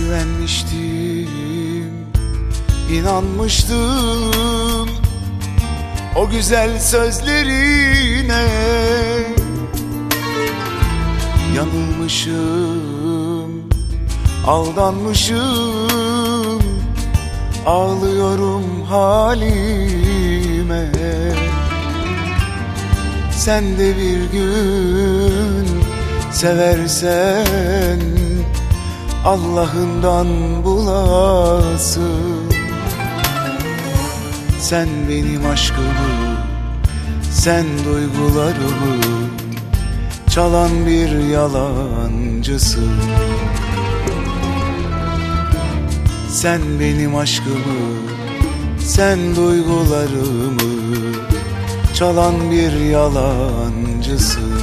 Güvenmiştim, inanmıştım o güzel sözlerine. Yanılmışım, aldanmışım, ağlıyorum halime. Sen de bir gün seversen Allah'ından bulasın. Sen benim aşkımı, sen duygularımı çalan bir yalancısın. Sen benim aşkımı, sen duygularımı çalan bir yalancısın.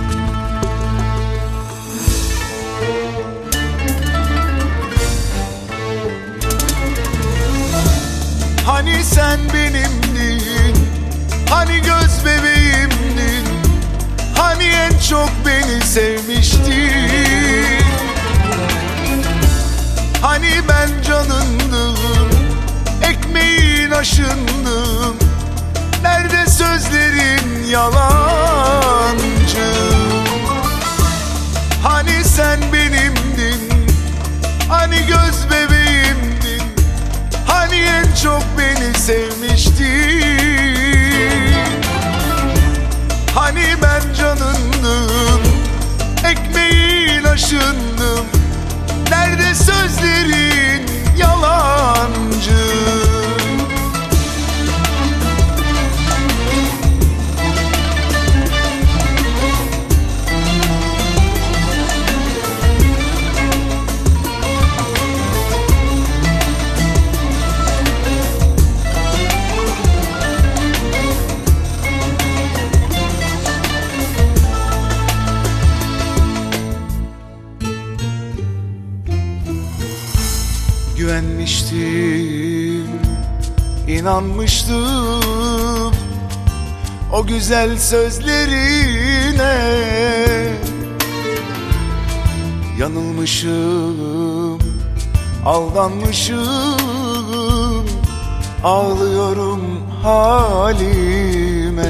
Hani sen benimdin, hani göz bebeğimdin, hani en çok beni sevmiştin. Hani ben canındım, ekmeğin aşındım. Nerede sözlerin yalancı? Hani sen benimdin, hani göz bebeğimdin, hani en çok beni sevmiştin. Hani ben canındım, ekmeğin aşındım. Nerede sözlerin yalancı? Güvenmiştim, inanmıştım o güzel sözlerine. Yanılmışım, aldanmışım, ağlıyorum halime.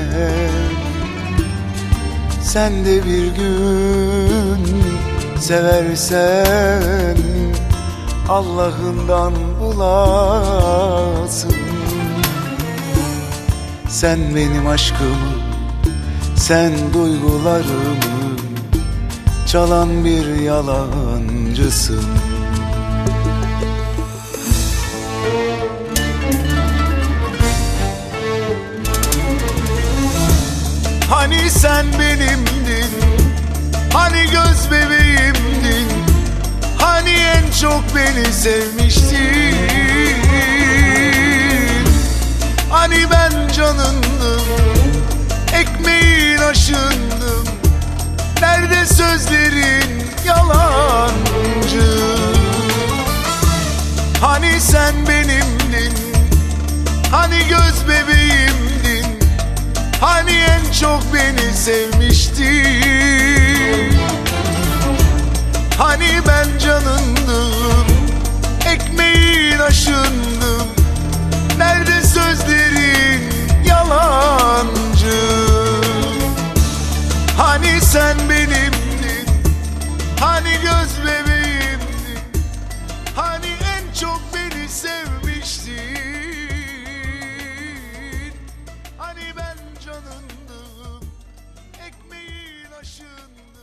Sen de bir gün seversen Allah'ından bulasın. Sen benim aşkımı, sen duygularımı çalan bir yalancısın. Hani sen benimdin, hani göz bebeğimdin, hani en çok beni sevmiştin. Hani ben canındım, ekmeğin aşındım. Nerede sözlerin yalancı? Hani sen benimdin, hani göz bebeğimdin, hani en çok beni sevmiştin. Hani ben canındım, ekmeğin aşındım. Nerede sözlerin yalancı? Hani sen benimdin, hani göz bebeğimdin, hani en çok beni sevmiştin. Hani ben canındım, ekmeğin aşındım.